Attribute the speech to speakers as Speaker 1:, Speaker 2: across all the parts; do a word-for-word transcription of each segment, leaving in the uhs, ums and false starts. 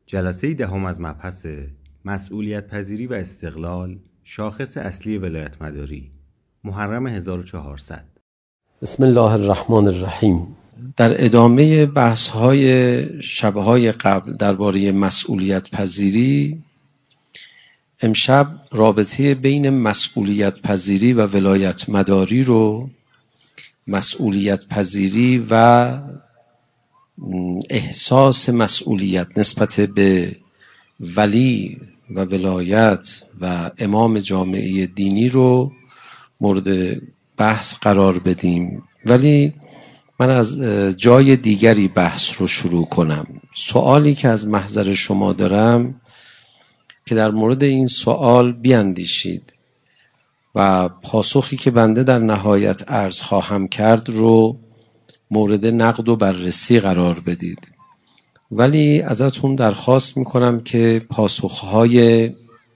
Speaker 1: جلسه دهم از مبحث مسئولیت پذیری و استقلال، شاخص اصلی ولایت مداری، محرم هزار و چهارصد.
Speaker 2: بسم الله الرحمن الرحیم. در ادامه بحث‌های شب‌های قبل درباره مسئولیت پذیری، امشب رابطه بین مسئولیت پذیری و ولایت مداری رو، مسئولیت پذیری و احساس مسئولیت نسبت به ولی و ولایت و امام جامعه دینی رو مورد بحث قرار بدیم. ولی من از جای دیگری بحث رو شروع کنم. سوالی که از محضر شما دارم که در مورد این سوال بیاندیشید و پاسخی که بنده در نهایت عرض خواهم کرد رو مورد نقد و بررسی قرار بدید. ولی ازتون درخواست میکنم که پاسخهای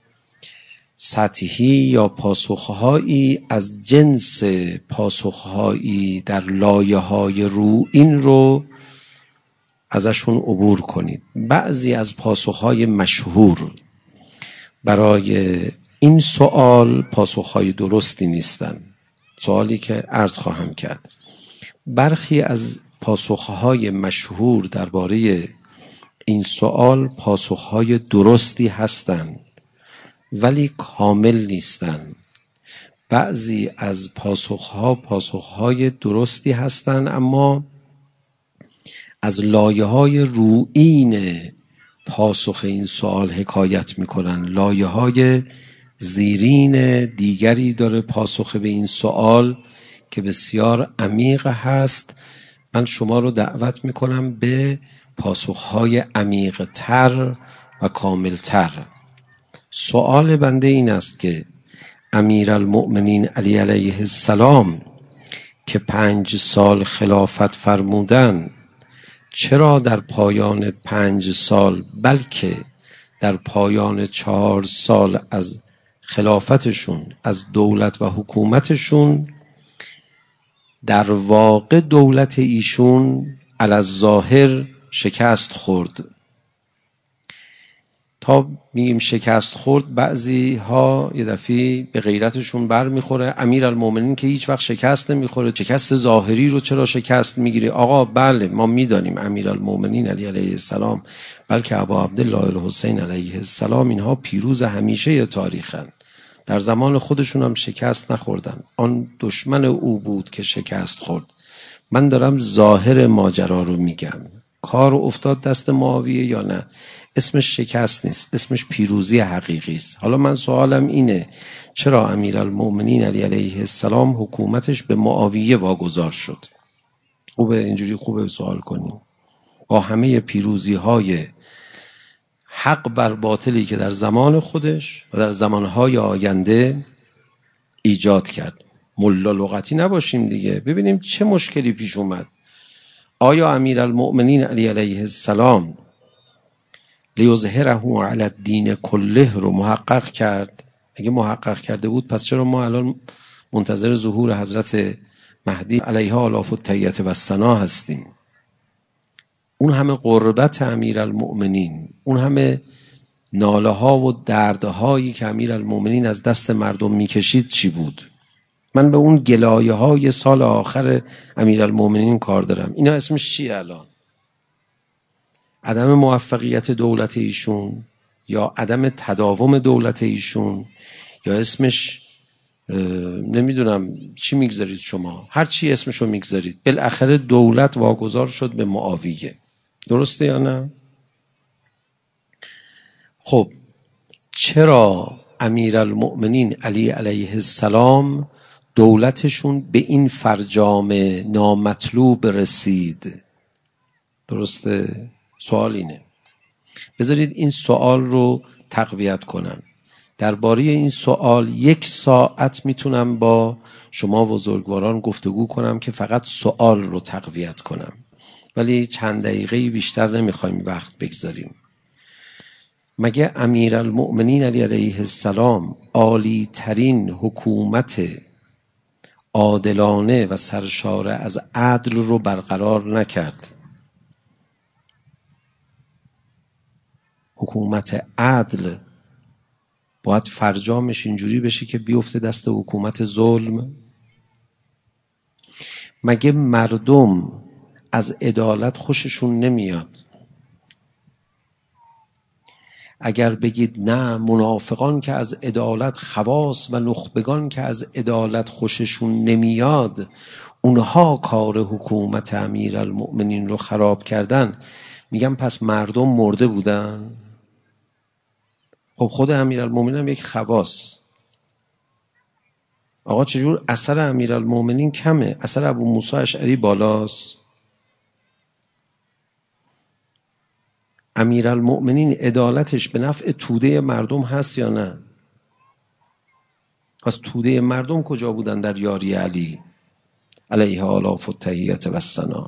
Speaker 2: سطحی یا پاسخهایی از جنس پاسخهایی در لایه‌های روئین رو ازشون عبور کنید. بعضی از پاسخهای مشهور برای این سوال پاسخهای درستی نیستن، سوالی که عرض خواهم کرد. برخی از پاسخهای مشهور درباره این سوال پاسخهای درستی هستند ولی کامل نیستند. بعضی از پاسخها پاسخهای درستی هستند اما از لایه‌های روئین پاسخ این سوال حکایت میکنن. لایه‌های زیرین دیگری داره پاسخ به این سوال که بسیار عمیق هست. من شما رو دعوت میکنم به پاسخهای عمیق تر و کامل تر. سوال بنده این است که امیرالمؤمنین علی علیه السلام که پنج سال خلافت فرمودن، چرا در پایان پنج سال بلکه در پایان چهار سال از خلافتشون، از دولت و حکومتشون، در واقع دولت ایشون علی الظاهر شکست خورد؟ تا میگیم شکست خورد، بعضی ها یه دفعه به غیرتشون بر میخوره. امیرالمومنین که هیچ وقت شکست نمیخوره، شکست ظاهری رو چرا شکست میگیره؟ آقا بله، ما میدانیم امیرالمومنین علی علیه السلام بلکه ابا عبدالله الحسین علیه السلام اینها پیروز همیشه تاریخن. در زمان خودشون هم شکست نخوردن. آن دشمن او بود که شکست خورد. من دارم ظاهر ماجرا رو میگم. کار افتاد دست معاویه یا نه، اسمش شکست نیست، اسمش پیروزی حقیقی است. حالا من سوالم اینه، چرا امیرالمؤمنین علی علیه السلام حکومتش به معاویه واگذار شد؟ خوبه اینجوری خوبه سوال کنیم. با همه پیروزی های حق بر باطلی که در زمان خودش و در زمانهای آینده ایجاد کرد. ملا لغتی نباشیم دیگه. ببینیم چه مشکلی پیش اومد. آیا امیرالمؤمنین علی علیه السلام لیظهره علی الدین کله رو محقق کرد؟ اگه محقق کرده بود پس چرا ما الان منتظر ظهور حضرت مهدی علیها آلاف التحیة و الثنا هستیم؟ اون همه قربت امیرالمؤمنین، اون همه ناله ها و دردهایی که امیرالمؤمنین از دست مردم میکشید چی بود؟ من به اون گلایه های سال آخر امیرالمؤمنین کار دارم. اینا اسمش چیه الان؟ عدم موفقیت دولت ایشون یا عدم تداوم دولت ایشون، یا اسمش نمیدونم چی میگذارید شما، هر چی اسمشو میگذارید. بالاخره دولت واگذار شد به معاویه. درسته یا نه؟ خب چرا امیرالمؤمنین علی علیه السلام دولتشون به این فرجام نامطلوب رسید؟ درسته؟ سوال اینه. بذارید این سوال رو تقویت کنم. درباره این سوال یک ساعت میتونم با شما بزرگواران گفتگو کنم که فقط سوال رو تقویت کنم، ولی چند دقیقه بیشتر نمیخوایم وقت بگذاریم. مگه امیرالمؤمنین علی علیه السلام عالی ترین حکومت عادلانه و سرشار از عدل رو برقرار نکرد؟ حکومت عدل باید فرجامش اینجوری بشه که بیفته دست حکومت ظلم؟ مگه مردم از عدالت خوششون نمیاد؟ اگر بگید نه، منافقان که از عدالت، خواص و نخبگان که از عدالت خوششون نمیاد، اونها کار حکومت امیرالمؤمنین رو خراب کردن، میگم پس مردم مرده بودن؟ خب خود امیرالمؤمنین هم یک خواص. آقا چجور اثر امیرالمؤمنین کمه، اثر ابو موسی اشعری بالاست؟ امیرالمؤمنین عدالتش به نفع توده مردم هست یا نه؟ پس توده مردم کجا بودن در یاری علی علیه آلاف التحیت و الثنا؟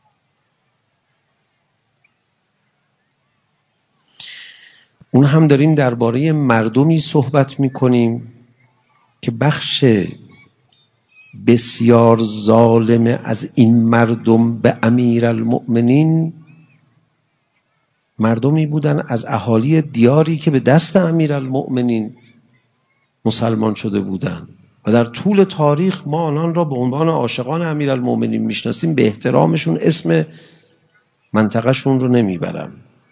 Speaker 2: اون هم داریم درباره مردمی صحبت میکنیم که بخش بسیار ظالم از این مردم به امیرالمؤمنین مردمی بودن از اهالی دیاری که به دست امیرالمؤمنین مسلمان شده بودند و در طول تاریخ ما آنان را به عنوان عاشقان امیرالمؤمنین میشناسیم. به احترامشون اسم منطقهشون رو نمیبرم.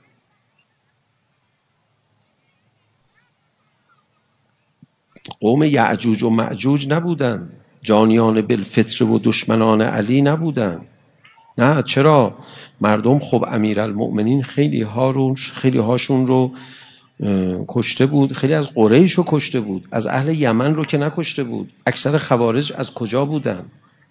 Speaker 2: قوم یعجوج و معجوج نبودن، جانیان بالفطر و دشمنان علی نبودن. نه، چرا؟ مردم خب امیرالمؤمنین خیلی ها رو خیلی هاشون رو کشته بود، خیلی از قریش رو کشته بود، از اهل یمن رو که نکشته بود. اکثر خوارج از کجا بودن؟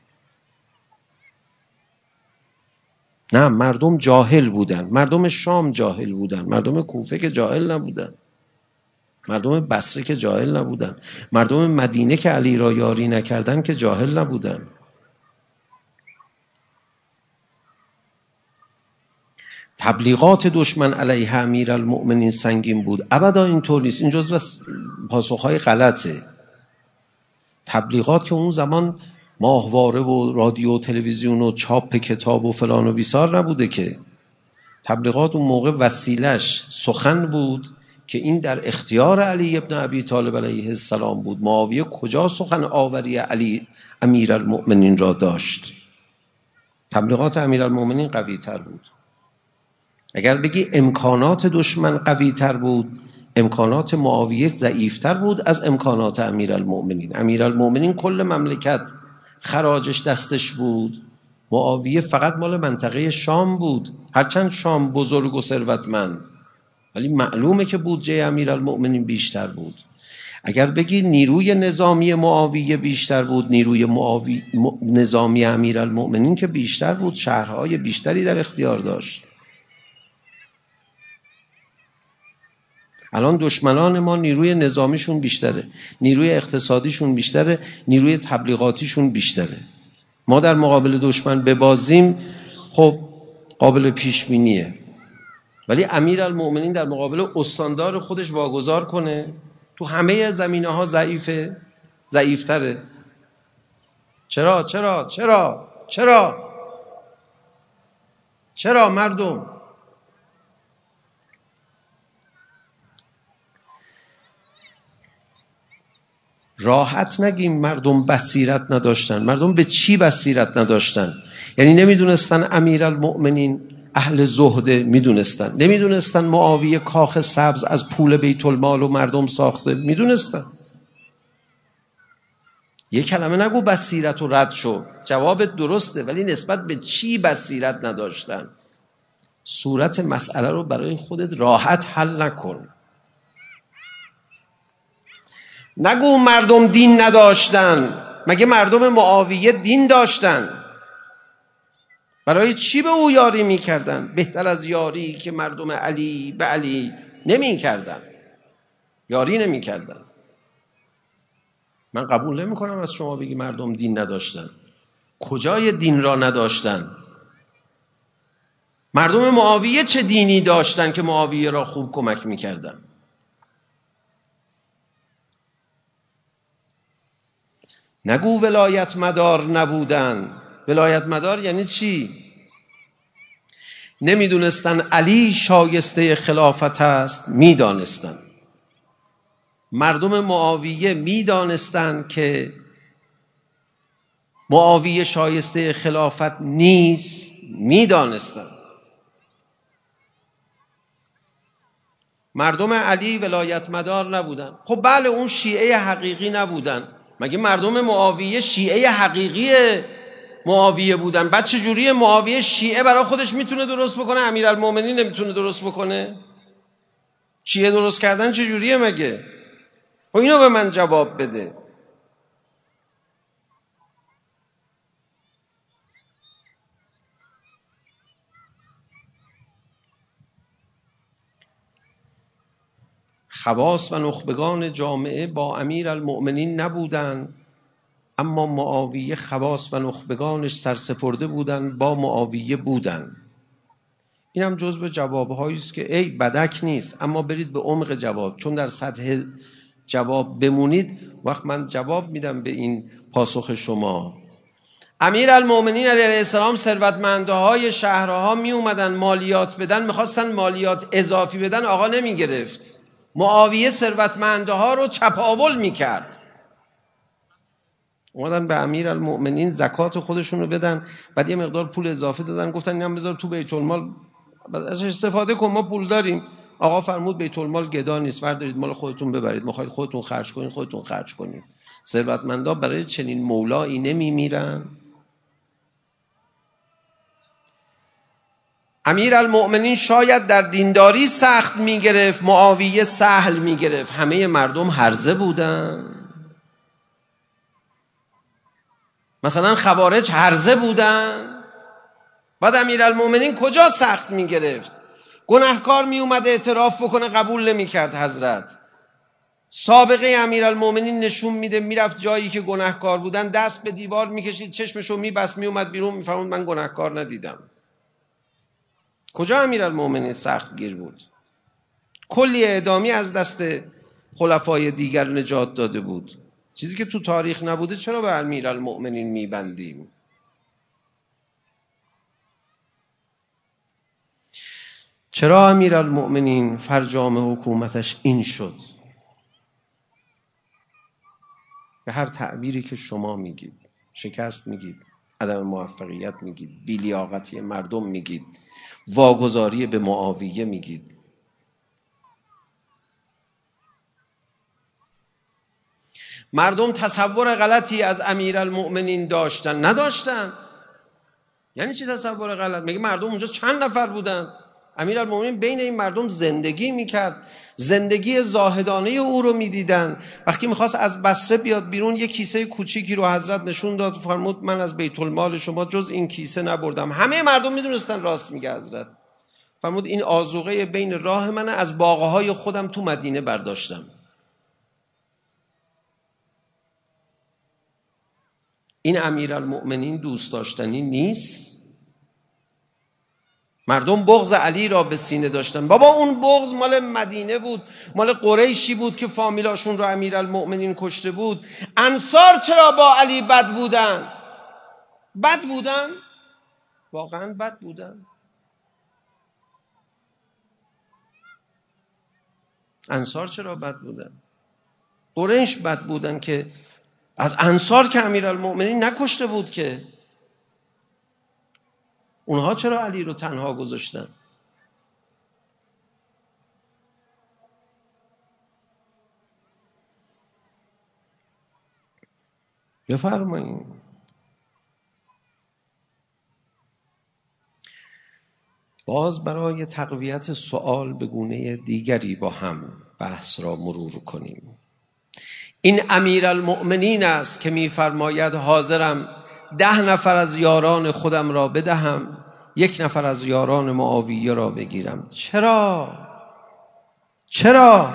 Speaker 2: نه، مردم جاهل بودن، مردم شام جاهل بودن، مردم کوفه که جاهل نبودن، مردم بصره که جاهل نبودن، مردم مدینه که علی را یاری نکردن که جاهل نبودن. تبلیغات دشمن علیه امیرالمؤمنین سنگین بود؟ ابدا اینطور نیست. این جزو پاسخهای غلطه. تبلیغات که اون زمان ماهواره و رادیو و تلویزیون و چاپ کتاب و فلان و بیسار نبوده که. تبلیغات اون موقع وسیلش سخن بود که این در اختیار علی ابن ابی طالب علیه السلام بود. معاویه کجا سخن آوری علی امیرالمؤمنین را داشت؟ تبلیغات امیرالمؤمنین قوی تر بود. اگر بگی امکانات دشمن قوی تر بود، امکانات معاویه ضعیف تر بود از امکانات امیرالمؤمنین. امیرالمؤمنین کل مملکت خراجش دستش بود، معاویه فقط مال منطقه شام بود. هرچند شام بزرگ و ثروتمند، ولی معلومه که بودجه امیرالمؤمنین بیشتر بود. اگر بگی نیروی نظامی معاویه بیشتر بود، نیروی معاوی... م... نظامی امیرالمؤمنین که بیشتر بود، شهرهای بیشتری در اختیار داشت. الان دشمنان ما نیروی نظامیشون بیشتره، نیروی اقتصادیشون بیشتره، نیروی تبلیغاتیشون بیشتره. ما در مقابل دشمن ببازیم خب قابل پیش بینیه، ولی امیرالمؤمنین در مقابل استاندار خودش واگذار کنه تو همه زمینه ها ضعیفه، ضعیفتره. چرا چرا چرا چرا چرا مردم؟ راحت نگیم مردم بصیرت نداشتن. مردم به چی بصیرت نداشتن؟ یعنی نمیدونستن امیرالمؤمنین اهل زهده؟ میدونستن. نمیدونستن معاویه کاخ سبز از پول بیت المال و مردم ساخته؟ میدونستن. یک کلمه نگو بصیرت و رد شو. جواب درسته، ولی نسبت به چی بصیرت نداشتن؟ صورت مسئله رو برای خودت راحت حل نکن. نگو مردم دین نداشتن. مگه مردم معاویه دین داشتن؟ برای چی به او یاری میکردن؟ بهتر از یاری که مردم علی به علی نمیکردن، یاری نمیکردن. من قبول نمیکنم از شما بگی مردم دین نداشتن. کجای دین را نداشتن؟ مردم معاویه چه دینی داشتن که معاویه را خوب کمک میکردن؟ نگو ولایت مدار نبودن. ولایت مدار یعنی چی؟ نمیدونستن علی شایسته خلافت است، میدانستن. مردم معاویه میدانستن که معاویه شایسته خلافت نیست، میدانستن. مردم علی ولایت مدار نبودن. خب بله اون شیعه حقیقی نبودن. مگه مردم معاویه شیعه حقیقی معاویه بودن؟ بعد چجوری معاویه شیعه برای خودش میتونه درست بکنه، امیرالمومنین نمیتونه درست بکنه؟ شیعه درست کردن چجوریه مگه؟ و اینو به من جواب بده. خواص و نخبگان جامعه با امیرالمؤمنین نبودند، اما معاویه خواص و نخبگانش سرسپرده بودند، با معاویه بودند. این هم جزء جوابهایی است که ای بدک نیست، اما برید به عمق جواب، چون در سطح جواب بمونید وقت من جواب میدم به این پاسخ شما. امیرالمؤمنین علیه السلام ثروتمندهای شهرها می اومدن مالیات بدن، میخواستن مالیات اضافی بدن، آقا نمی گرفت. معاویه ثروتمندها رو چپاول میکرد. اومدن به امیرالمؤمنین زکات خودشون رو بدن، بعد یه مقدار پول اضافه دادن، گفتن اینم بذار تو بیت المال ازش استفاده کن، ما پول داریم. آقا فرمود بیت المال گدا نیست، بردارید مال خودتون ببرید، میخواید خودتون خرج کنید خودتون خرج کنید. ثروتمندا برای چنین مولایی نمیمیرن. امیرالمؤمنین شاید در دینداری سخت میگرفت، معاویه سهل میگرفت. همه مردم هرزه بودن. مثلا خوارج هرزه بودن. بعد امیرالمؤمنین کجا سخت میگرفت؟ گناهکار میومد اعتراف بکنه قبول نمیکرد حضرت. سابقه امیرالمؤمنین نشون میده میرفت جایی که گناهکار بودن دست به دیوار میکشید، چشمشو میبست، میومد بیرون میفرمود من گناهکار ندیدم. کجا امیرالمؤمنین سخت گیر بود؟ کلی اعدامی از دست خلفای دیگر نجات داده بود. چیزی که تو تاریخ نبوده چرا به امیرالمؤمنین میبندیم؟ چرا امیرالمؤمنین فرجام حکومتش این شد؟ به هر تعبیری که شما میگید، شکست میگید، عدم موفقیت میگید، بی‌لیاقتی مردم میگید، واگذاری به معاویه میگید. مردم تصور غلطی از امیرالمؤمنین داشتن. نداشتن. یعنی چی تصور غلط؟ میگه مردم اونجا چند نفر بودن؟ امیرالمؤمنین بین این مردم زندگی میکرد، زندگی زاهدانه او رو میدیدن. وقتی میخواست از بصره بیاد بیرون یه کیسه کوچیکی رو حضرت نشون داد، فرمود من از بیت المال شما جز این کیسه نبردم. همه مردم میدونستن راست میگه حضرت. فرمود این آذوقه بین راه من، از باغهای خودم تو مدینه برداشتم. این امیرالمؤمنین دوست داشتنی نیست. مردم بغض علی را به سینه داشتن. بابا اون بغض مال مدینه بود، مال قریشی بود که فامیلاشون رو امیرالمؤمنین کشته بود. انصار چرا با علی بد بودن؟ بد بودن؟ واقعا بد بودن؟ انصار چرا بد بودن؟ قریش بد بودن که از انصار که امیرالمؤمنین نکشته بود که. اونها چرا علی رو تنها گذاشتن؟ بفرمایید. باز برای تقویت سوال به گونه دیگری با هم بحث را مرور کنیم. این امیرالمؤمنین است که می‌فرماید حاضرم ده نفر از یاران خودم را بدهم، یک نفر از یاران معاویه را بگیرم. چرا؟ چرا؟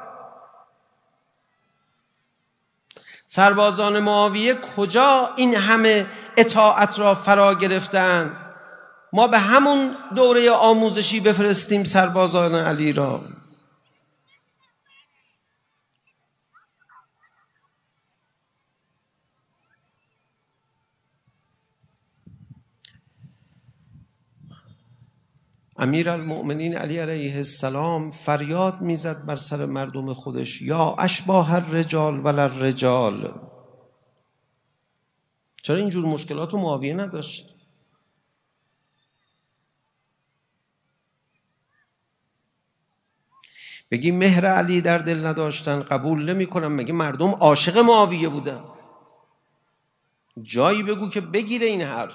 Speaker 2: سربازان معاویه کجا این همه اطاعت را فرا گرفتند؟ ما به همون دوره آموزشی بفرستیم سربازان علی را. امیرالمؤمنین علی علیه السلام فریاد میزد بر سر مردم خودش یا اشباح الرجال ولا الرجال. چرا اینجور مشکلات رو معاویه نداشت؟ بگی مهر علی در دل نداشتن قبول نمی کنم. مگه مردم عاشق معاویه بودن؟ جایی بگو که بگیره این حرف.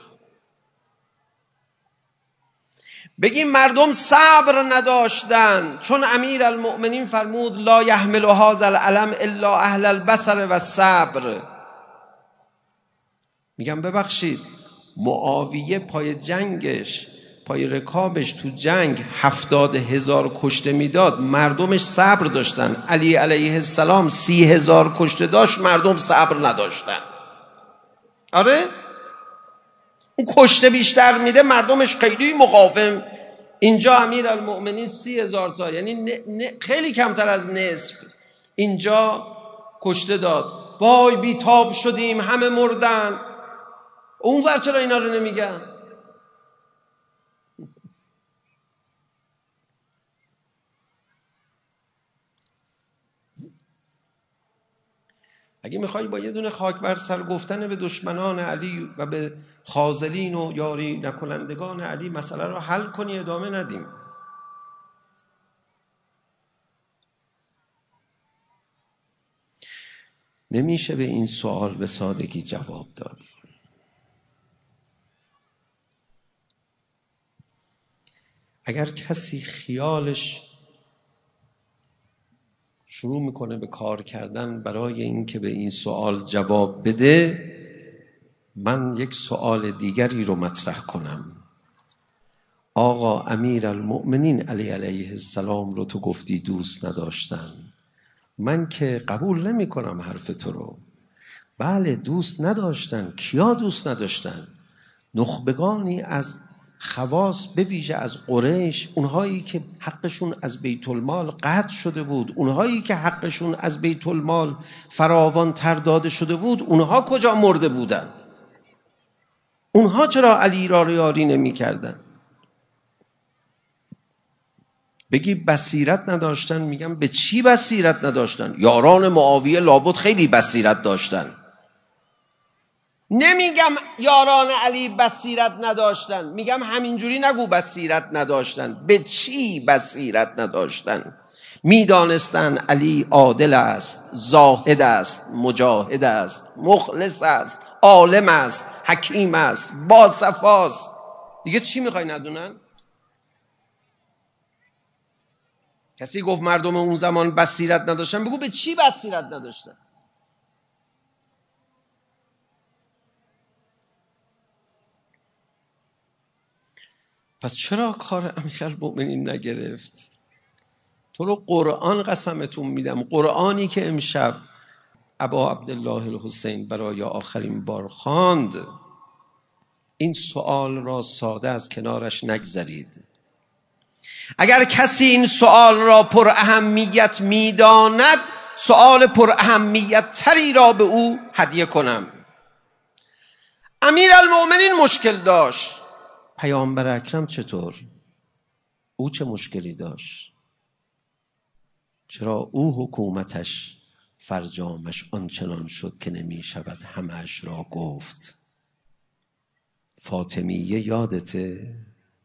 Speaker 2: بگی مردم صبر نداشتن چون امیرالمؤمنین فرمود لا یحمل هذا العلم الا اهل البصر و الصبر. میگم ببخشید معاویه پای جنگش، پای رکابش تو جنگ هفتاد هزار کشته میداد، مردمش صبر داشتن. علی علیه السلام سی هزار کشته داشت، مردم صبر نداشتن. آره اون کشته بیشتر میده، مردمش خیلی مقاوم. اینجا امیرالمؤمنین سی هزار تا، یعنی ن... ن... خیلی کمتر از نصف اینجا کشته داد. وای بیتاب شدیم همه مردن. اون ور چرا اینا رو نمیگن؟ اگه میخوای با یه دونه خاک بر سر گفتن به دشمنان علی و به خاذلین و یاری نکنندگان علی مسئله رو حل کنی، ادامه ندیم. نمیشه به این سوال به سادگی جواب داد. اگر کسی خیالش شروع میکنه به کار کردن برای اینکه به این سوال جواب بده، من یک سوال دیگری رو مطرح کنم. آقا امیرالمؤمنین علی علیه السلام رو تو گفتی دوست نداشتن، من که قبول نمی کنم حرف تو رو. بله دوست نداشتن. کیا دوست نداشتن؟ نخبگانی از خواص، به ویژه از قریش، اونهایی که حقشون از بیت المال قطع شده بود، اونهایی که حقشون از بیت المال فراوان تر داده شده بود، اونها کجا مرده بودن؟ اونها چرا علی را یاری نمی کردن؟ بگی بصیرت نداشتن، میگم به چی بصیرت نداشتن؟ یاران معاویه لابد خیلی بصیرت داشتن. نمیگم یاران علی بصیرت نداشتن، میگم همینجوری نگو بصیرت نداشتن. به چی بصیرت نداشتن؟ میدانستن علی عادل است، زاهد است، مجاهد است، مخلص است، عالم است، حکیم است، با صفاست. دیگه چی میخوای ندونن؟ کسی گفت مردم اون زمان بصیرت نداشتن، بگو به چی بصیرت نداشتن؟ پس چرا کار امیرالمؤمنین نگرفت؟ تو رو قرآن قسمتون میدم، قرآنی که امشب ابا عبدالله الحسین برای آخرین بار خواند، این سوال را ساده از کنارش نگذرید. اگر کسی این سوال را پر اهمیت میداند، سوال پر اهمیت تری را به او هدیه کنم. امیرالمؤمنین مشکل داشت، پیامبر اکرم چطور؟ او چه مشکلی داشت؟ چرا او حکومتش فرجامش آنچنان شد که نمی شود همه‌اش را گفت؟ فاطمیه یادته؟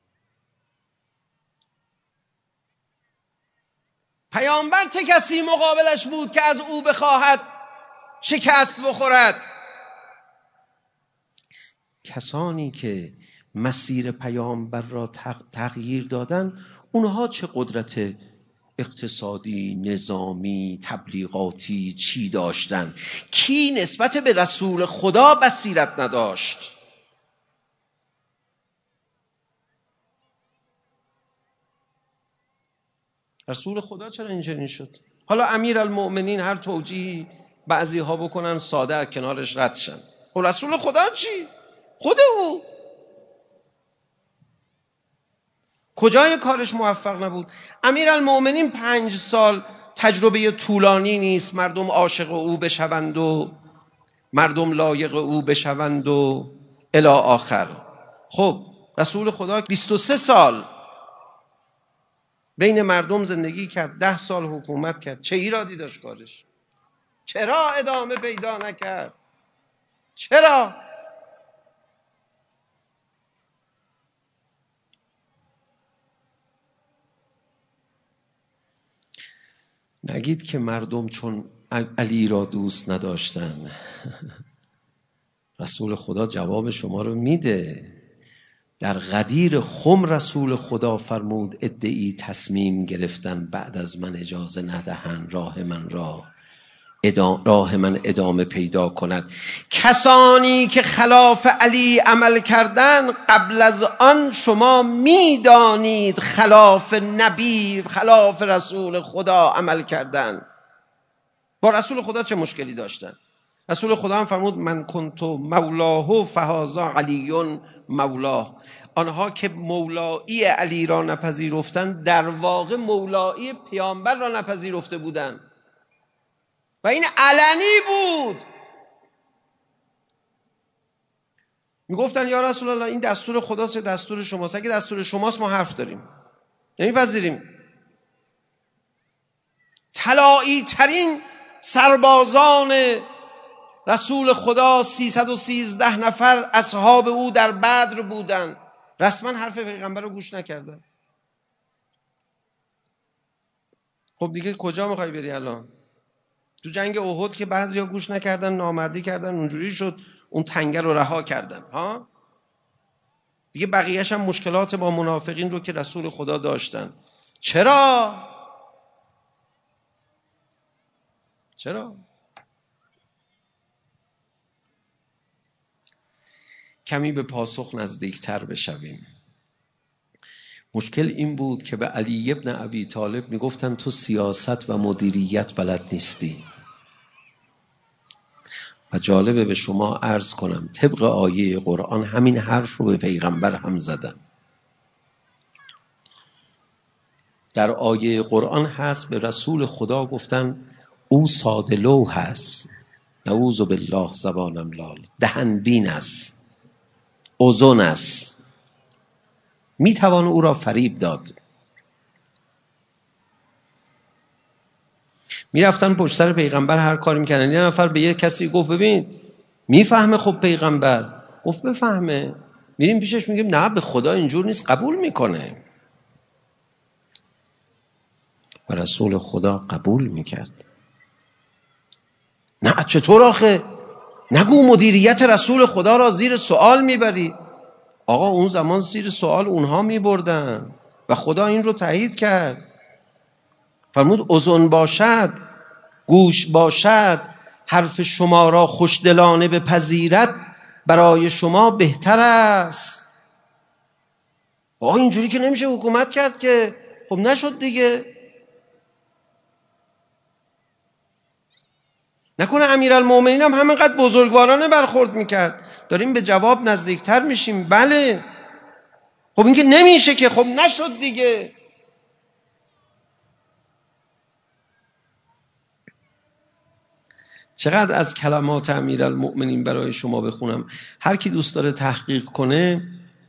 Speaker 2: پیامبر چه کسی مقابلش بود که از او بخواهد شکست بخورد؟ کسانی که مسیر پیامبر را تغییر دادن، اونها چه قدرت اقتصادی، نظامی، تبلیغاتی چی داشتن؟ کی نسبت به رسول خدا بصیرت نداشت؟ رسول خدا چرا اینجوری شد؟ حالا امیرالمؤمنین هر توجیهی بعضی ها بکنن ساده کنارش رد شن. خب رسول خدا چی؟ خود او کجای کارش موفق نبود؟ امیرالمؤمنین پنج سال تجربه طولانی نیست مردم عاشق او بشوند و مردم لایق او بشوند و الی آخر. خب رسول خدا بیست و سه سال بین مردم زندگی کرد، ده سال حکومت کرد. چه ایرادی داشت کارش؟ چرا ادامه پیدا نکرد؟ چرا؟ نگید که مردم چون علی را دوست نداشتن. رسول خدا جواب شما رو میده. در غدیر خم رسول خدا فرمود ادعی تصمیم گرفتن بعد از من اجازه ندهن راه من را ادام راه من ادامه پیدا کند. کسانی که خلاف علی عمل کردن قبل از آن شما میدانید خلاف نبی خلاف رسول خدا عمل کردن. با رسول خدا چه مشکلی داشتن؟ رسول خدا هم فرمود من کنت مولاه فهذا علی مولاه. آنها که مولایی علی را نپذیرفتند در واقع مولایی پیامبر را نپذیرفته بودند و این علنی بود. میگفتن یا رسول الله این دستور خداست یا دستور شماست؟ اگه دستور شماست ما حرف داریم، نمیپذیریم. طلایی ترین سربازان رسول خدا سیصد و سیزده نفر اصحاب او در بدر بودن، رسما حرف پیغمبر رو گوش نکردن. خب دیگه کجا میخوای بری الان؟ تو جنگ احد که بعضیا گوش نکردن، نامردی کردن، اونجوری شد اون تنگه رو رها کردن ها. دیگه بقیه‌اش هم مشکلات با منافقین رو که رسول خدا داشتن. چرا؟ چرا؟ کمی به پاسخ نزدیکتر بشویم. مشکل این بود که به علی ابن ابی طالب میگفتن تو سیاست و مدیریت بلد نیستی. و جالبه به شما عرض کنم طبق آیه قرآن همین حرف رو به پیغمبر هم زدن. در آیه قرآن هست به رسول خدا گفتن او ساده لوح هست، نعوذ بالله زبانم لال، دهنبین است، اوزون است، میتوان او را فریب داد. میرفتن پشت سر پیغمبر هر کاری میکردن. یه نفر به یه کسی گفت ببین میفهمه خب پیغمبر؟ گفت بفهمه. میریم پیشش میگیم نه به خدا اینجور نیست، قبول میکنه. و رسول خدا قبول میکرد. نه چطور آخه؟ نگو مدیریت رسول خدا را زیر سوال میبری. آقا اون زمان زیر سوال اونها میبردن و خدا این رو تایید کرد. فرمود اذن باشد، گوش باشد، حرف شما را خوشدلانه بپذیرد برای شما بهتر است. آقا اینجوری که نمیشه حکومت کرد که. خب نشد دیگه. نکنه امیرالمومنین هم همینقدر بزرگوارانه برخورد میکرد. داریم به جواب نزدیکتر میشیم. بله خب این که نمیشه که. خب نشد دیگه. چقدر از کلمات امیرالمؤمنین برای شما بخونم. هر کی دوست داره تحقیق کنه،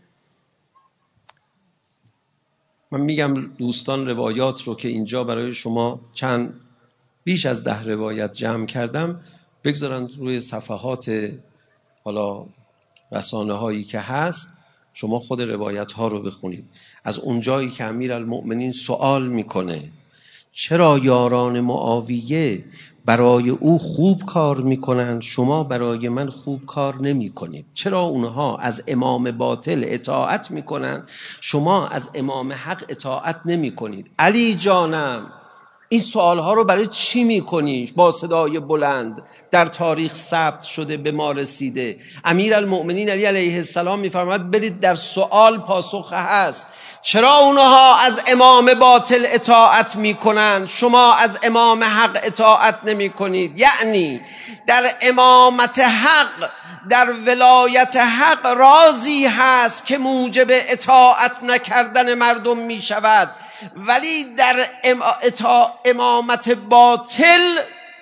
Speaker 2: من میگم دوستان روایات رو که اینجا برای شما چند بیش از ده روایت جمع کردم بگذارن روی صفحات حالا رسانه هایی که هست، شما خود روایت ها رو بخونید. از اونجایی که امیرالمؤمنین سوال میکنه چرا یاران معاویه برای او خوب کار میکنن، شما برای من خوب کار نمی کنید؟ چرا اونها از امام باطل اطاعت میکنن، شما از امام حق اطاعت نمی کنید؟ علی جانم این سوالها رو برای چی میکنی؟ با صدای بلند در تاریخ ثبت شده به ما رسیده. امیرالمؤمنین علی علیه السلام میفرماید برید در سوال پاسخ هست. چرا اونها از امام باطل اطاعت میکنن، شما از امام حق اطاعت نمی کنید؟ یعنی در امامت حق، در ولایت حق رازی هست که موجب اطاعت نکردن مردم می شود، ولی در امامت باطل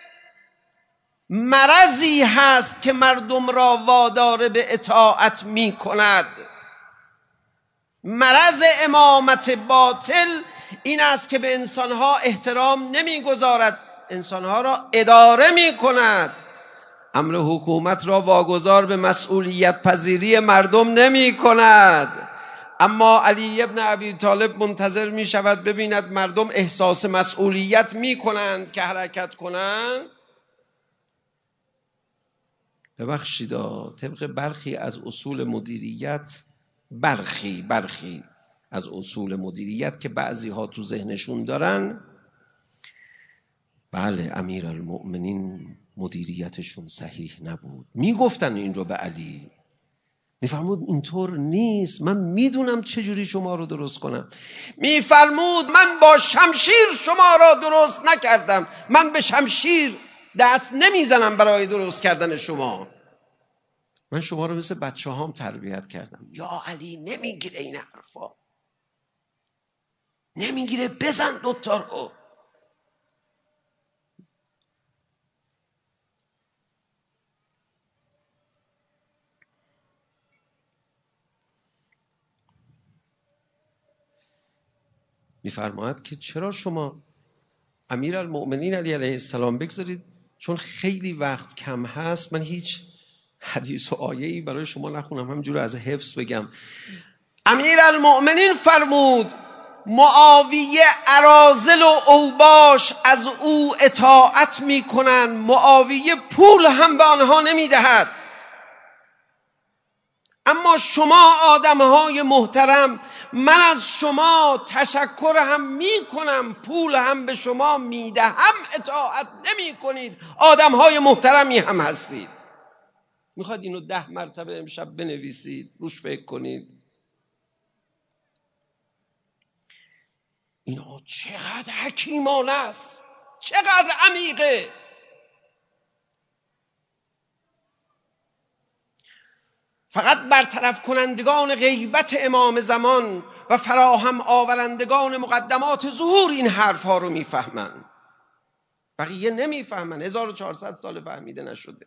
Speaker 2: مرضی هست که مردم را وادار به اطاعت می کند. مرض امامت باطل این است که به انسانها احترام نمیگذارد، انسانها را اداره میکند، امر حکومت را واگذار به مسئولیت پذیری مردم نمی کند. اما علی ابن ابی طالب منتظر می شود ببیند مردم احساس مسئولیت می کنند که حرکت کنند. ببخشید طبق برخی از اصول مدیریت، برخی برخی از اصول مدیریت که بعضی ها تو ذهنشون دارن، بله امیرالمؤمنین مدیریتشون صحیح نبود، میگفتن این رو به علی، میفرمود اینطور نیست، من میدونم چجوری شما رو درست کنم. میفرمود من با شمشیر شما را درست نکردم، من به شمشیر دست نمیزنم برای درست کردن شما، من شما رو مثل بچه هام تربیت کردم. یا علی نمیگیره این حرفا، نمیگیره، بزن دوتا رو. میفرماید که چرا شما امیرالمؤمنین علی علیه السلام بگذارید، چون خیلی وقت کم هست من هیچ حدیث و آیه‌ای برای شما نخونم، همینجور از حفظ بگم. امیرالمؤمنین فرمود معاویه اراذل و اوباش از او اطاعت میکنن، معاویه پول هم به آنها نمیدهد، اما شما آدمهای محترم من از شما تشکر هم میکنم، پول هم به شما میدهم، اطاعت نمی کنید، آدمهای محترمی هم هستید. میخواید اینو ده مرتبه امشب بنویسید، روش فکر کنید. اینا چقدر حکیمانه است، چقدر عمیقه. فقط برطرف کنندگان غیبت امام زمان و فراهم آورندگان مقدمات ظهور این حرف ها رو میفهمن، بقیه نمیفهمن، هزار و چهارصد سال فهمیده نشده.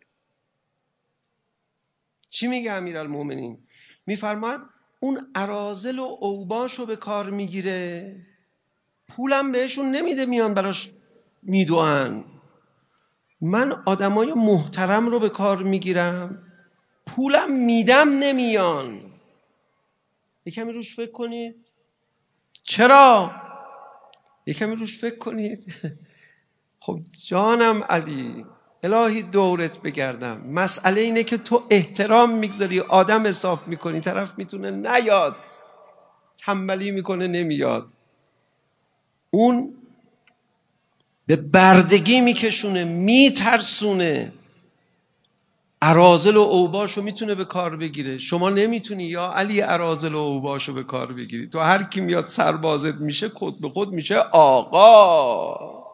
Speaker 2: چی میگه امیرالمومنین؟ میفرماید اون اراذل و اوباش رو به کار میگیره، پولم بهشون نمیده، میان براش میدوئن. من آدمای محترم رو به کار میگیرم، پولم میدم نمیان. یکمی روش فکر کنید. چرا؟ یکمی روش فکر کنید. خب جانم علی، الهی دورت بگردم، مسئله اینه که تو احترام میگذاری، آدم حساب میکنی، طرف میتونه نیاد، تنبلی میکنه نمیاد، اون به بردگی میکشونه، میترسونه، اراذل و اوباشو میتونه به کار بگیره. شما نمیتونی یا علی اراذل و اوباشو به کار بگیری. تو هر کی میاد سربازت میشه خود به خود میشه آقا.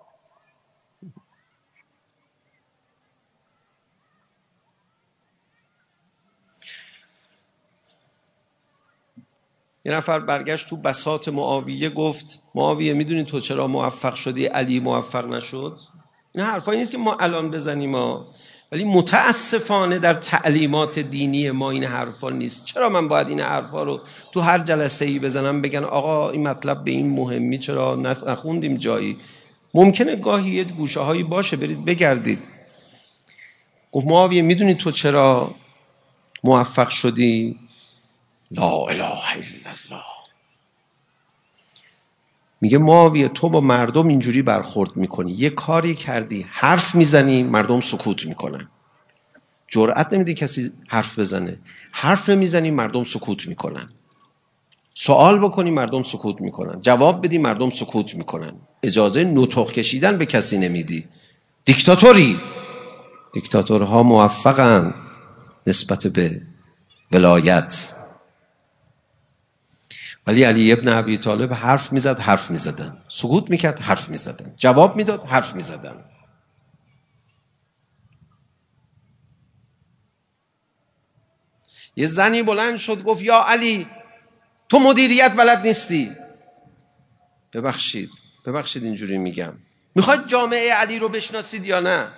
Speaker 2: یه نفر برگشت تو بساط معاویه گفت معاویه میدونی تو چرا موفق شدی علی موفق نشد؟ این حرفایی نیست که ما الان بزنیم ما، ولی متاسفانه در تعلیمات دینی ما این حرفا نیست. چرا من باید این حرفا رو تو هر جلسه ای بزنم بگن آقا این مطلب به این مهمی چرا نخوندیم جایی؟ ممکنه گاهی یه گوشه هایی باشه، برید بگردید. گفت معاویه میدونی تو چرا موفق شدی؟ لا اله الا الله. میگه معاویه تو با مردم اینجوری برخورد میکنی، یه کاری کردی حرف میزنی مردم سکوت میکنن، جرأت نمیدی کسی حرف بزنه، حرف نمیزنی مردم سکوت میکنن، سوال بکنی مردم سکوت میکنن، جواب بدی مردم سکوت میکنن، اجازه نطق کشیدن به کسی نمیدی. دیکتاتوری. دیکتاتورها موفقن نسبت به ولایت. ولی علی ابن ابی طالب حرف میزد حرف میزدن، سکوت میکرد حرف میزدن، جواب میداد حرف میزدن. یه زنی بلند شد گفت یا علی تو مدیریت بلد نیستی. ببخشید ببخشید اینجوری میگم، میخواید جامعه علی رو بشناسید یا نه؟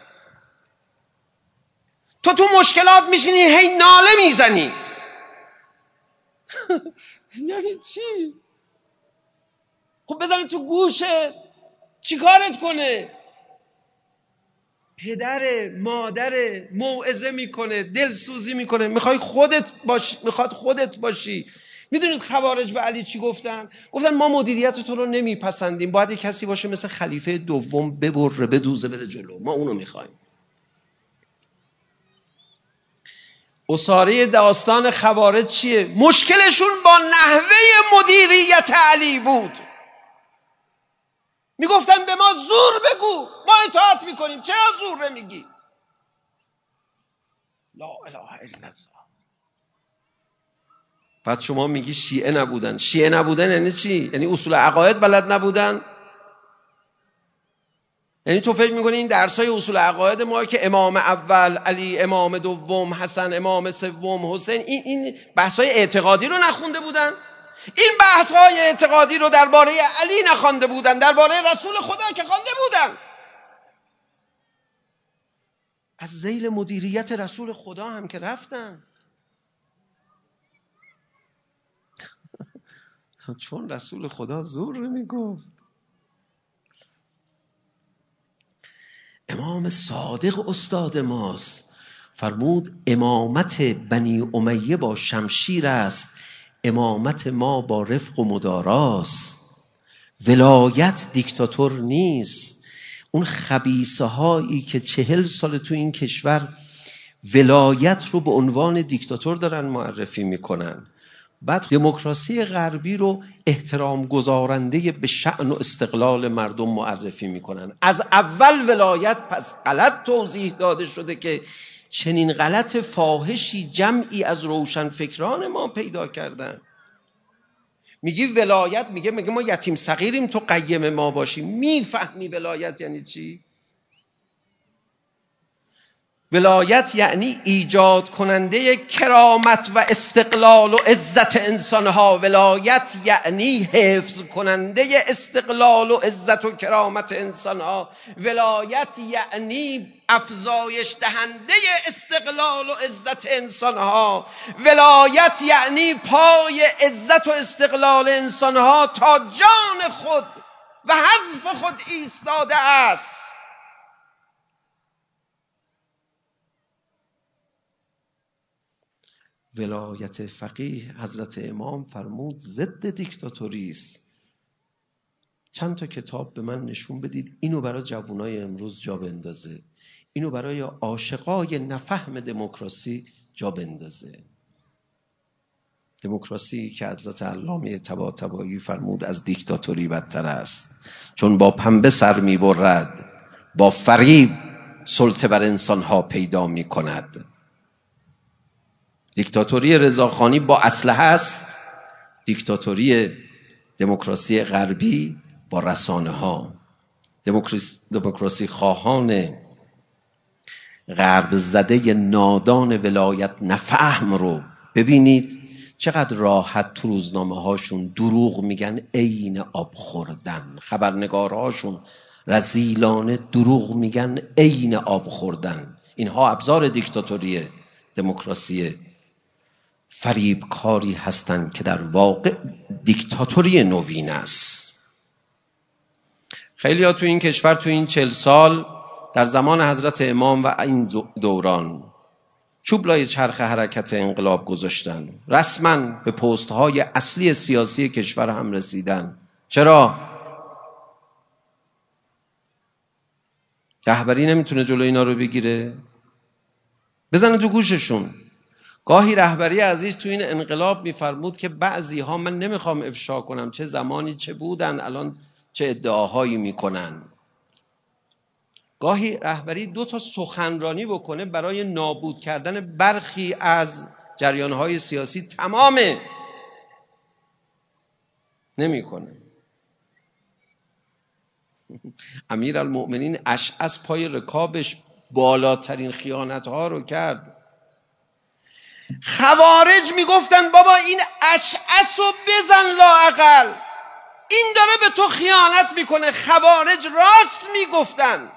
Speaker 2: تو تو مشکلات میشینی هی ناله میزنی. یعنی چی؟ خب بزنه تو گوشه، چی کارت کنه؟ پدر مادر موعظه میکنه، دلسوزی میکنه، میخوای خودت باشی، میخواد خودت باشی. میدونید خوارج به علی چی گفتن؟ گفتن ما مدیریت تو رو نمیپسندیم، باید یک کسی باشه مثل خلیفه دوم ببره بدوزه بره جلو، ما اونو میخوایم. اساره داستان خوارج چیه؟ مشکلشون با نحوه مدیریت علی بود. میگفتن به ما زور بگو ما اطاعت میکنیم، چرا زور نمیگی؟ لا اله الا الله. بعد شما میگی شیعه نبودن. شیعه نبودن یعنی چی؟ یعنی اصول عقاید بلد نبودن؟ یعنی تو فکر میکنی این درسای اصول عقاید ما که امام اول علی، امام دوم حسن، امام سوم حسین، این این بحثای اعتقادی رو نخونده بودن؟ این بحثای اعتقادی رو درباره علی نخوانده بودن، درباره رسول خدا که خوانده بودن. از ذیل مدیریت رسول خدا هم که رفتن. چون رسول خدا زور میگفت. امام صادق استاد ماست، فرمود امامت بنی امیه با شمشیر است، امامت ما با رفق و مداراست. ولایت دیکتاتور نیست. اون خبیثه هایی که چهل سال تو این کشور ولایت رو به عنوان دیکتاتور دارن معرفی میکنن، بعد دموکراسی غربی رو احترام گذارنده به شأن و استقلال مردم معرفی میکنن. از اول ولایت پس غلط توضیح داده شده که چنین غلط فاحشی جمعی از روشنفکران ما پیدا کردن. میگی ولایت، میگه میگه ما یتیم صغیریم تو قیم ما باشی. میفهمی ولایت یعنی چی؟ ولایت یعنی ایجاد کننده کرامت و استقلال و عزت انسانها. ولایت یعنی حفظ کننده استقلال و عزت و کرامت انسانها. ولایت یعنی افزایش دهنده استقلال و عزت انسانها. ولایت یعنی پای عزت و استقلال انسانها تا جان خود و حذف خود ایستاده است. ولایت فقیه حضرت امام فرمود ضد دیکتاتوری است. چند تا کتاب به من نشون بدید اینو برای جوانای امروز جا بندازه، اینو برای عاشقای نفهم دموکراسی جا بندازه. دموکراسی که حضرت علامه طباطبایی فرمود از دیکتاتوری بدتر است، چون با پنبه سر میبرد، با فریب سلطه بر انسانها پیدا میکند. دیکتاتوری رضاخانی با اسلحه است، دیکتاتوری دموکراسی غربی با رسانه ها. دموکراسی, دموکراسی خواهان غرب زده نادان ولایت نفهم رو ببینید چقدر راحت تو روزنامه هاشون دروغ میگن، عین آب خوردن. خبرنگارهاشون رذیلانه دروغ میگن، عین آب خوردن. اینها ابزار دیکتاتوری دموکراسی فریبکاری هستند که در واقع دیکتاتوری نوین است. خیلی ها تو این کشور تو این چل سال در زمان حضرت امام و این دوران چوب لای چرخ حرکت انقلاب گذاشتن، رسما به پست های اصلی سیاسی کشور هم رسیدن. چرا؟ رهبری نمیتونه جلوی اینا رو بگیره؟ بزنه تو گوششون. گاهی رهبری عزیز تو این انقلاب میفرمود که بعضی ها، من نمیخوام افشا کنم چه زمانی چه بودن، الان چه ادعاهایی میکنن، گاهی رهبری دو تا سخنرانی بکنه برای نابود کردن برخی از جریانهای سیاسی، تمامه نمیکنه. امیرالمؤمنین اشعث پای رکابش بالاترین خیانتها رو کرد. خوارج میگفتن بابا این اشعث رو بزن لااقل، این داره به تو خیانت میکنه. خوارج راست میگفتن.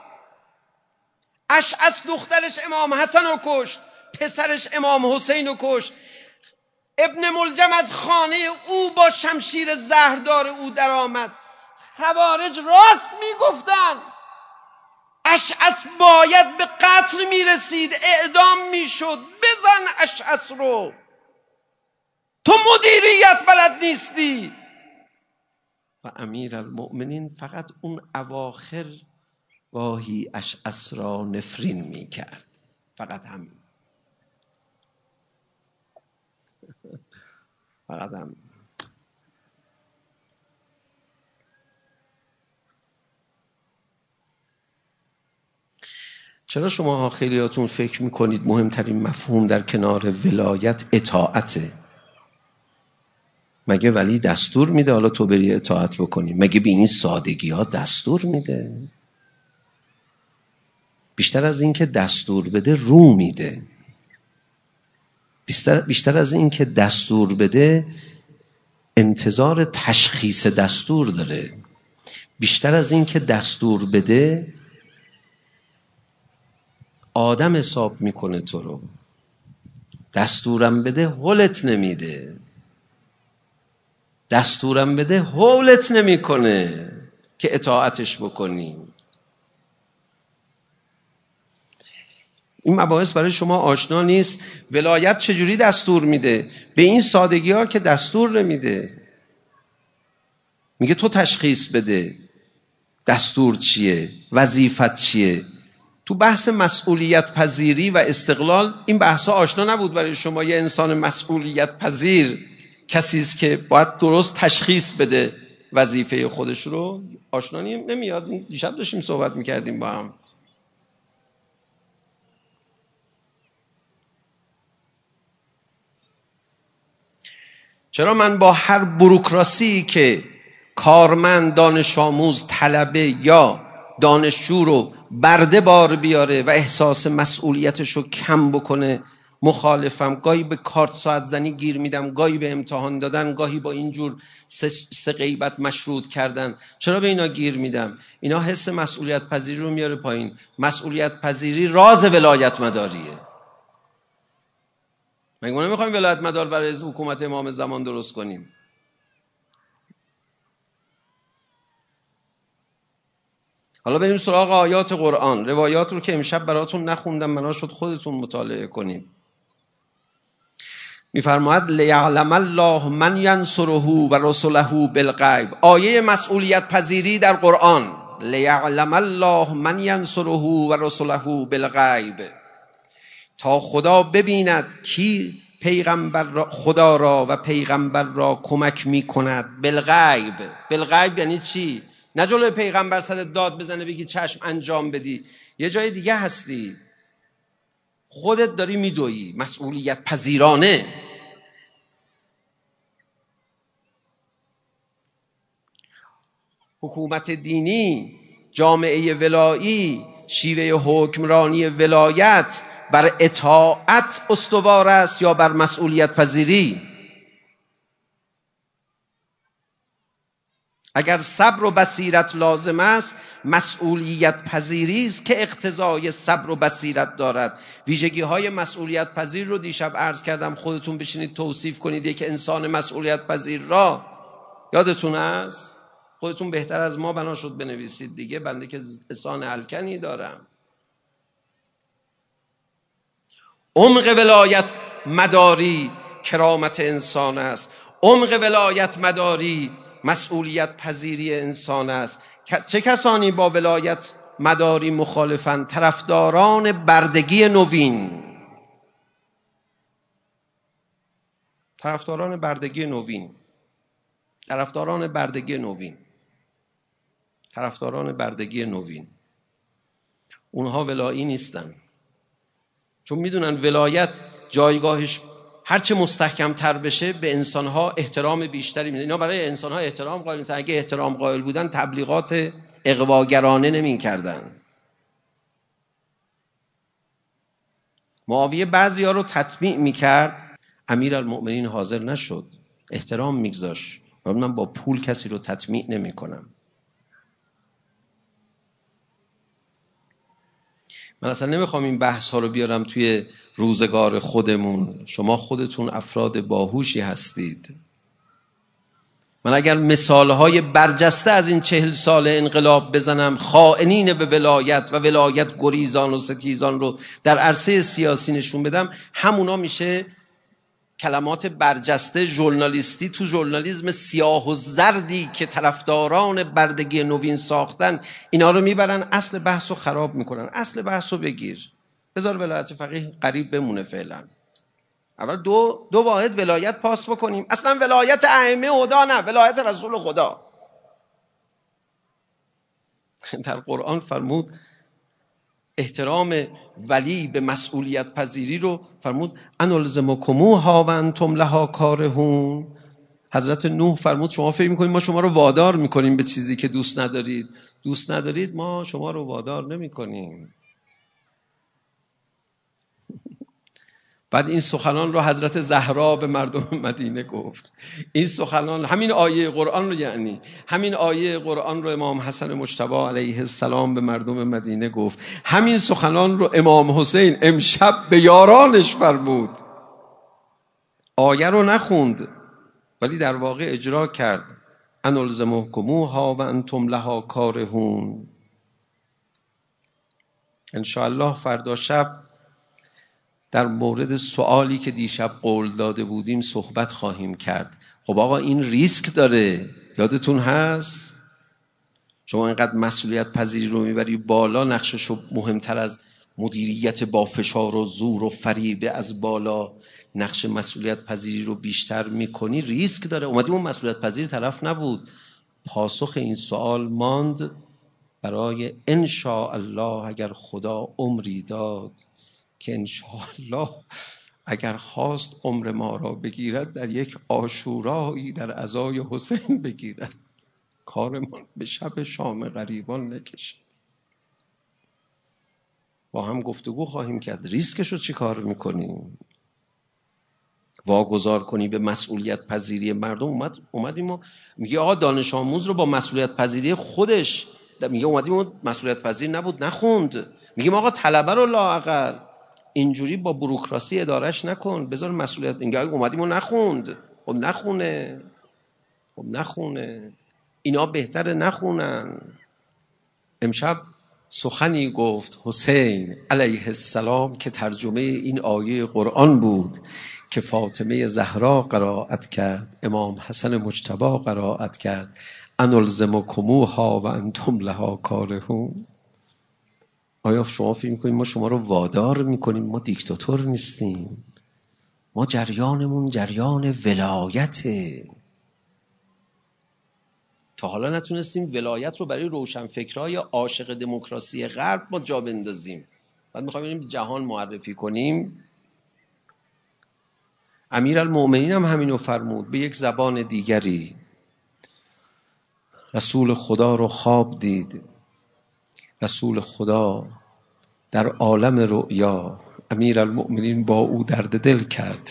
Speaker 2: اشعث دخترش امام حسن رو کشت، پسرش امام حسین رو کشت. ابن ملجم از خانه او با شمشیر زهردار او در آمد. خوارج راست میگفتن، اشعث باید به قتل میرسید، اعدام میشد. بزن اشعث رو، تو مدیریت بلد نیستی. و امیر المؤمنین فقط اون اواخر گاهی اشعث را نفرین میکرد، فقط همین، فقط همین. چرا شما خیلیاتون فکر میکنید مهمترین مفهوم در کنار ولایت اطاعته؟ مگه ولی دستور میده حالا تو بری اطاعت بکنی؟ مگه به این سادگی ها دستور میده؟ بیشتر از این که دستور بده رو میده. بیشتر, بیشتر از این که دستور بده انتظار تشخیص دستور داره. بیشتر از این که دستور بده آدم حساب میکنه تو رو. دستورم بده هولت نمیده، دستورم بده هولت نمیکنه که اطاعتش بکنی. این مباحث برای شما آشنا نیست. ولایت چجوری دستور میده؟ به این سادگی ها که دستور نمیده. میگه تو تشخیص بده دستور چیه، وظیفت چیه. تو بحث مسئولیت پذیری و استقلال این بحثا آشنا نبود برای شما. یه انسان مسئولیت پذیر کسی است که باید درست تشخیص بده وظیفه خودش رو. آشنا نمیاد. دیشب داشتیم صحبت میکردیم با هم. چرا من با هر بوروکراسی که کارمند، دانش آموز، طلبه یا دانشجو رو برده بار بیاره و احساس مسئولیتش رو کم بکنه مخالفم؟ گاهی به کارت ساعت زنی گیر میدم، گاهی به امتحان دادن، گاهی با اینجور سه, سه غیبت مشروط کردن. چرا به اینا گیر میدم؟ اینا حس مسئولیت پذیری رو میاره پایین. مسئولیت پذیری راز ولایت مداریه. مگه ما نمیخوایم ولایت مدار برای حکومت امام زمان درست کنیم؟ حالا بریم سراغ آیات قرآن. روایات رو که امشب براتون نخوندم، بنا شد خودتون مطالعه کنید. میفرماید لیعلم الله من ینصره و رسله بالغیب. آیه مسئولیت پذیری در قرآن. لیعلم الله من ینصره و رسله بالغیب. تا خدا ببیند کی پیغمبر را، خدا را و پیغمبر را کمک میکند. بالغیب. بالغیب یعنی چی؟ نه جلوی پیغمبر سر داد بزنه بگی چشم انجام بدی، یه جای دیگه هستی، خودت داری میدویی، مسئولیت پذیرانه. حکومت دینی، جامعه ولایی، شیوه حکمرانی ولایت بر اطاعت استوار است یا بر مسئولیت پذیری؟ اگر صبر و بصیرت لازم است، مسئولیت پذیری است که اقتضای صبر و بصیرت دارد. ویژگی های مسئولیت پذیر رو دیشب عرض کردم، خودتون بشینید توصیف کنید. یک انسان مسئولیت پذیر را یادتون است؟ خودتون بهتر از ما بنا شد بنویسید دیگه، بنده که لسان الکنی دارم. عمق ولایت مداری کرامت انسان است. عمق ولایت مداری مسئولیت پذیری انسان است. چه کسانی با ولایت مداری مخالفن؟ طرفداران بردگی نوین. طرفداران بردگی نوین. طرفداران بردگی نوین. طرفداران بردگی نوین. اونها ولایی نیستن، چون میدونن ولایت جایگاهش هرچه مستحکم تر بشه به انسانها احترام بیشتری میده. اینا برای انسانها احترام قائل نیستن. اگه احترام قائل بودن تبلیغات اغواگرانه نمی کردن. معاویه بعضی ها رو تطمیع میکرد، امیر المؤمنین حاضر نشد، احترام میگذاشت. من با پول کسی رو تطمیع نمی کنم. من اصلا نمیخوام این بحث ها رو بیارم توی روزگار خودمون. شما خودتون افراد باهوشی هستید. من اگر مثالهای برجسته از این چهل سال انقلاب بزنم، خائنین به ولایت و ولایت گریزان و ستیزان رو در عرصه سیاسی نشون بدم، همونا میشه کلمات برجسته ژورنالیستی تو ژورنالیسم سیاه و زردی که طرفداران بردگی نوین ساختن اینا رو میبرن اصل بحث رو خراب میکنن. اصل بحث رو بگیر، بذار ولایت فقیه قریب بمونه فعلا. اول دو دو واحد ولایت پاس بکنیم. اصلا ولایت ائمه خدا نه، ولایت رسول خدا. در قرآن فرمود احترام ولی به مسئولیت پذیری رو فرمود انلزمکموها و انتم لها کارهون. حضرت نوح فرمود شما فکر میکنید ما شما رو وادار میکنیم به چیزی که دوست ندارید؟ دوست ندارید ما شما رو وادار نمیکنیم. بعد این سخنان رو حضرت زهرا به مردم مدینه گفت. این سخنان، همین آیه قرآن رو، یعنی همین آیه قرآن رو امام حسن مجتبی علیه السلام به مردم مدینه گفت. همین سخنان رو امام حسین امشب به یارانش فرمود. آیه رو نخوند ولی در واقع اجرا کرد. انلزمکموها و انتم لها کارهون. انشاءالله فردا شب در مورد سوالی که دیشب قول داده بودیم صحبت خواهیم کرد. خب آقا این ریسک داره، یادتون هست؟ شما اینقدر مسئولیت پذیری رو میبری بالا، نقشش رو مهمتر از مدیریت با فشار و زور و فریب از بالا نقش مسئولیت پذیری رو بیشتر میکنی، ریسک داره. اومدیم اون مسئولیت پذیر طرف نبود. پاسخ این سوال ماند برای انشاءالله اگر خدا عمری داد که انشاءالله اگر خواست عمر ما را بگیرد در یک عاشورایی در عزای حسین بگیرد، کارمان به شب شام غریبان نکشد. با هم گفتگو خواهیم کرد. ریسکش رو چی کار میکنیم؟ واگذار کنی به مسئولیت پذیری مردم. اومد اومدیم و میگه آقا دانش آموز رو با مسئولیت پذیری خودش، میگه اومدیم و مسئولیت پذیر نبود نخوند. میگیم آقا طلبه رو لااقل اینجوری با بوروکراسی ادارش نکن، بذار مسئولیت. اینجا اومدیم و نخوند. خب نخونه، خب نخونه. اینا بهتره نخونن. امشب سخنی گفت حسین علیه السلام که ترجمه این آیه قرآن بود که فاطمه زهرا قرائت کرد، امام حسن مجتبی قرائت کرد. انلزمکموها و انتم لها کارهون. آیا شما فکر می‌کنید ما شما رو وادار میکنیم؟ ما دیکتاتور نیستیم. ما جریانمون جریان ولایته. تا حالا نتونستیم ولایت رو برای روشنفکرای عاشق دموکراسی غرب ما جا بندازیم. بعد می‌خوایم بریم جهان معرفی کنیم. امیرالمؤمنین هم همینو فرمود به یک زبان دیگری. رسول خدا رو خواب دید. رسول خدا در عالم رؤیا امیرالمؤمنین با او درد دل کرد.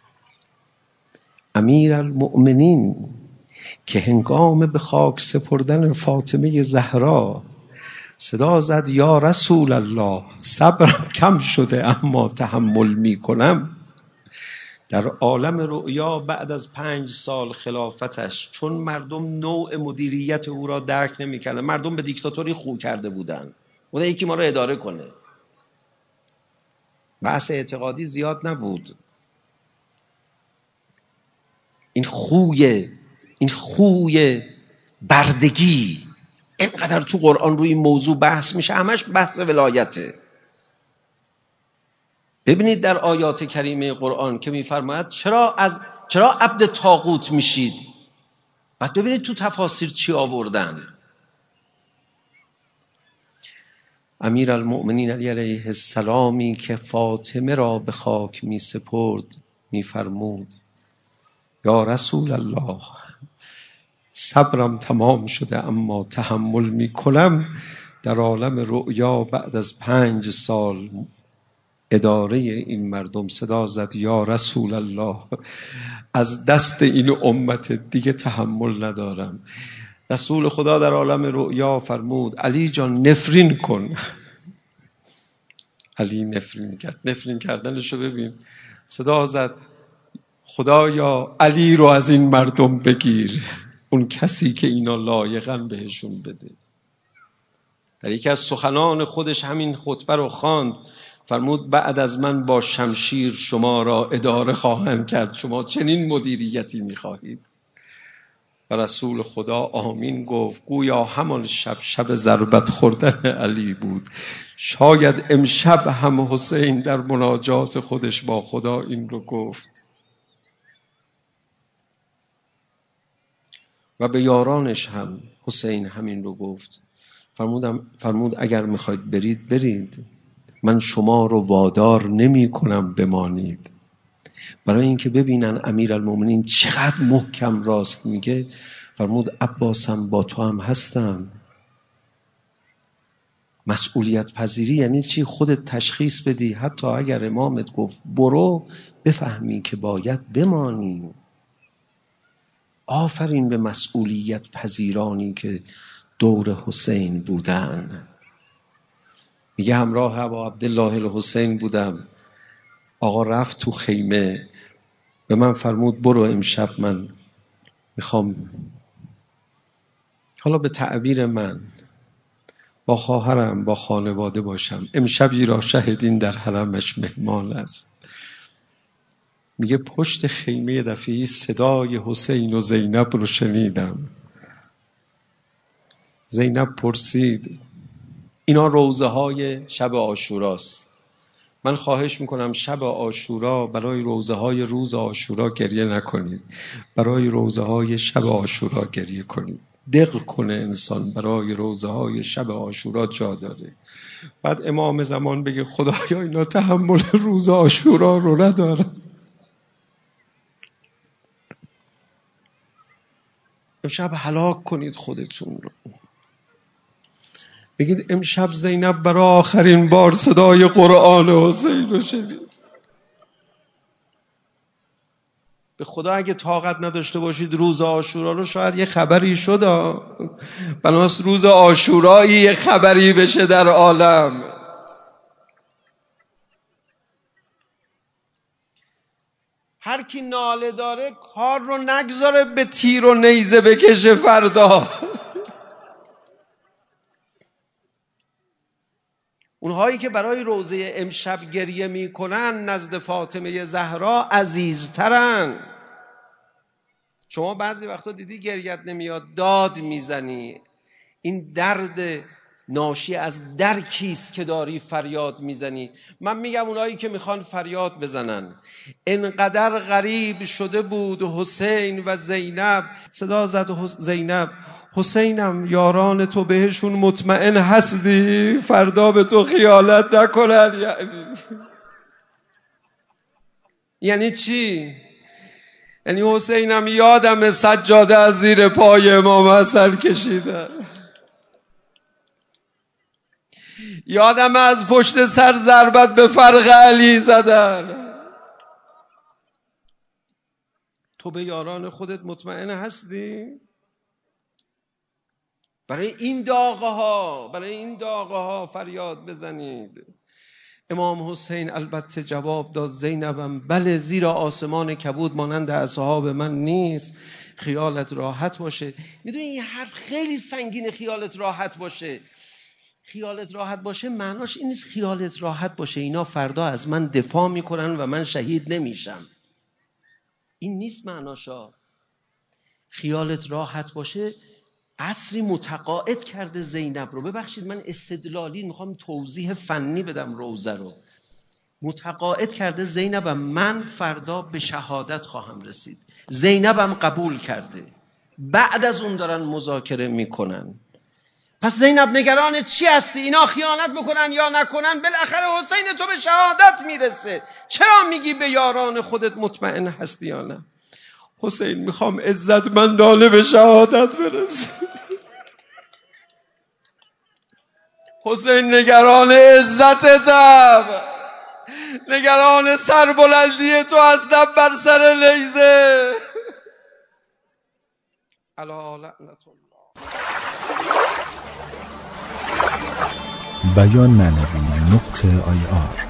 Speaker 2: امیرالمؤمنین که هنگام به خاک سپردن فاطمه زهرا صدا زد یا رسول الله صبرم کم شده اما تحمل می کنم، در عالم رؤیا بعد از پنج سال خلافتش، چون مردم نوع مدیریت او را درک نمی کردن، مردم به دیکتاتوری خو کرده بودن، بوده یکی ما را اداره کنه. بحث اعتقادی زیاد نبود. این خوی این خوی بردگی اینقدر تو قرآن روی این موضوع بحث میشه، همش بحث ولایته. ببینید در آیات کریمه قرآن که میفرماید چرا از چرا عبد طاغوت میشید، بعد ببینید تو تفاسیر چی آوردن. امیرالمؤمنین علی علیه السلامی که فاطمه را به خاک می سپرد می فرمود یا رسول الله صبرم تمام شده اما تحمل می کنم. در عالم رؤیا بعد از پنج سال اداره این مردم صدا زد یا رسول الله از دست این امت دیگه تحمل ندارم. رسول خدا در عالم رؤیا فرمود علی جان نفرین کن. علی نفرین کرد. نفرین کردنشو ببین، صدا زد خدایا علی رو از این مردم بگیر، اون کسی که اینا لایقن بهشون بده. در یکی از سخنان خودش همین خطبه رو خواند، فرمود بعد از من با شمشیر شما را اداره خواهند کرد، شما چنین مدیریتی میخواهید؟ و رسول خدا آمین گفت. گویا همان شب شب ضربت خوردن علی بود. شاید امشب هم حسین در مناجات خودش با خدا این رو گفت و به یارانش هم حسین همین رو گفت. فرمودم فرمود اگر میخواید برید برید، من شما رو وادار نمی کنم بمانید. برای اینکه ببینن امیرالمومنین چقدر محکم راست میگه، فرمود عباسم با تو هم هستم. مسئولیت پذیری یعنی چی؟ خودت تشخیص بدی، حتی اگر امامت گفت برو، بفهمی که باید بمانی. آفرین به مسئولیت پذیرانی که دور حسین بودن. میگه همراه ابا عبدالله الحسین بودم، آقا رفت تو خیمه، به من فرمود برو امشب من میخوام، حالا به تعبیر من، با خواهرم با خانواده باشم، امشبی را شهدین در حرمش مهمان است. میگه پشت خیمه دفعی صدای حسین و زینب رو شنیدم. زینب پرسید اینا روزه های شب عاشوراست، من خواهش میکنم شب عاشورا برای روزه های روز عاشورا گریه نکنید، برای روزه های شب عاشورا گریه کنید. دق کنه انسان، برای روزه های شب عاشورا جا داره. بعد امام زمان بگه خدایا اینا تحمل روز عاشورا رو ندارن. امشب هلاک کنید خودتون رو. بگید امشب زینب برای آخرین بار صدای قرآن حسین رو شنید. به خدا اگه طاقت نداشته باشید روز عاشورا رو، شاید یه خبری شد، بناس روز عاشورایی یه خبری بشه در عالم. هر کی ناله داره کار رو نگذاره به تیر و نیزه بکشه فردا. اونهایی که برای روزه امشب گریه میکنن نزد فاطمه زهرا عزیزترن. شما بعضی وقتا دیدی گریت نمیاد، داد میزنی. این درد ناشی از درکیست که داری فریاد میزنی. من میگم اونایی که میخوان فریاد بزنن، انقدر غریب شده بود حسین و زینب. صدا زد زینب حسینم یاران تو بهشون مطمئن هستی؟ فردا به تو خیانت نکنن. یعنی یعنی چی؟ یعنی حسینم یادم سجاده از زیر پای امام حسن کشیدن، یادم از پشت سر ضربت به فرق علی زدن. تو به یاران خودت مطمئن هستی؟ برای این داغه ها برای این داغه ها فریاد بزنید. امام حسین البته جواب داد زینبم بله، زیر آسمان کبود مانند اصحاب من نیست، خیالت راحت باشه. میدونی این حرف خیلی سنگینه، خیالت راحت باشه. خیالت راحت باشه معناش این نیست خیالت راحت باشه اینا فردا از من دفاع میکنن و من شهید نمیشم. این نیست معناشا. خیالت راحت باشه عصری متقاعد کرده زینب رو. ببخشید من استدلالی میخوام توضیح فنی بدم روزه رو. متقاعد کرده زینبم من فردا به شهادت خواهم رسید. زینبم قبول کرده. بعد از اون دارن مذاکره میکنن. پس زینب نگران چی هستی؟ اینا خیانت بکنن یا نکنن بالاخره حسین تو به شهادت میرسه. چرا میگی به یاران خودت مطمئن هستی یا نه؟ حسین میخوام عزتمندانه به شهادت برسه. حسین نگران عزتتم، نگران سربلندی تو هستم بر سر نیزه. الا لعنت الله.
Speaker 3: بیان معنوی نقطه آی آر